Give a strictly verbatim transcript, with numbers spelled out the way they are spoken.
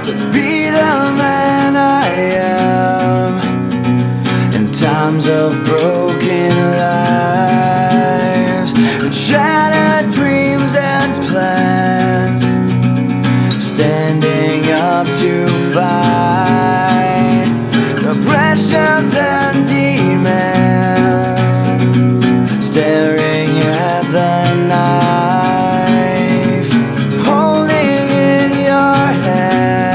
to be the man I am in times of broken lives, shattered dreams and plans, standing up to fight the pressures that